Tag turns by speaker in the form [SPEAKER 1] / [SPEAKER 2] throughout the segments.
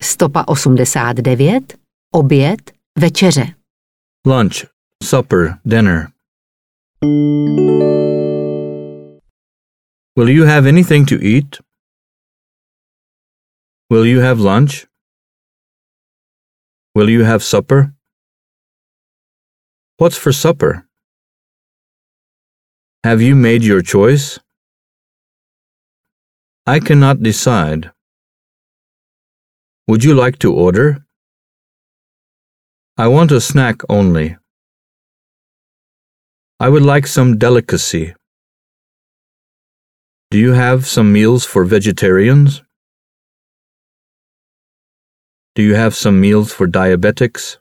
[SPEAKER 1] Stopa 89. Oběd, večeře.
[SPEAKER 2] Lunch, supper, dinner. Will you have anything to eat? Will you have lunch? Will you have supper? What's for supper? Have you made your choice? I cannot decide. Would you like to order? I want a snack only. I would like some delicacy. Do you have some meals for vegetarians? Do you have some meals for diabetics?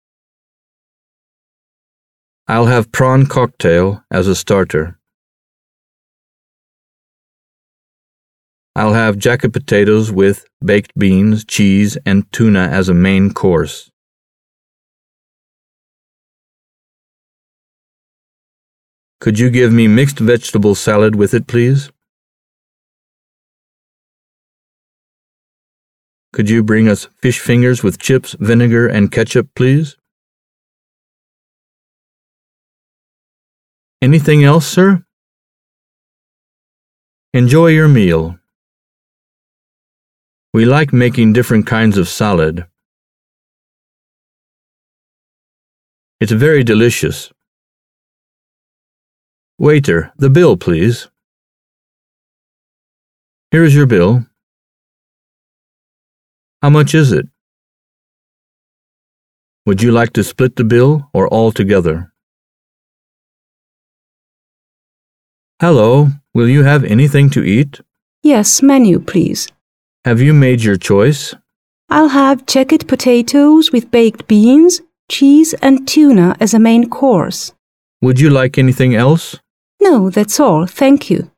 [SPEAKER 2] I'll have prawn cocktail as a starter. I'll have jacket potatoes with baked beans, cheese, and tuna as a main course. Could you give me mixed vegetable salad with it, please? Could you bring us fish fingers with chips, vinegar, and ketchup, please? Anything else, sir? Enjoy your meal. We like making different kinds of salad. It's very delicious. Waiter, the bill, please. Here is your bill. How much is it? Would you like to split the bill or all together? Hello, will you have anything to eat?
[SPEAKER 3] Yes, menu, please.
[SPEAKER 2] Have you made your choice?
[SPEAKER 3] I'll have jacket potatoes with baked beans, cheese, and tuna as a main course.
[SPEAKER 2] Would you like anything else?
[SPEAKER 3] No, that's all, thank you.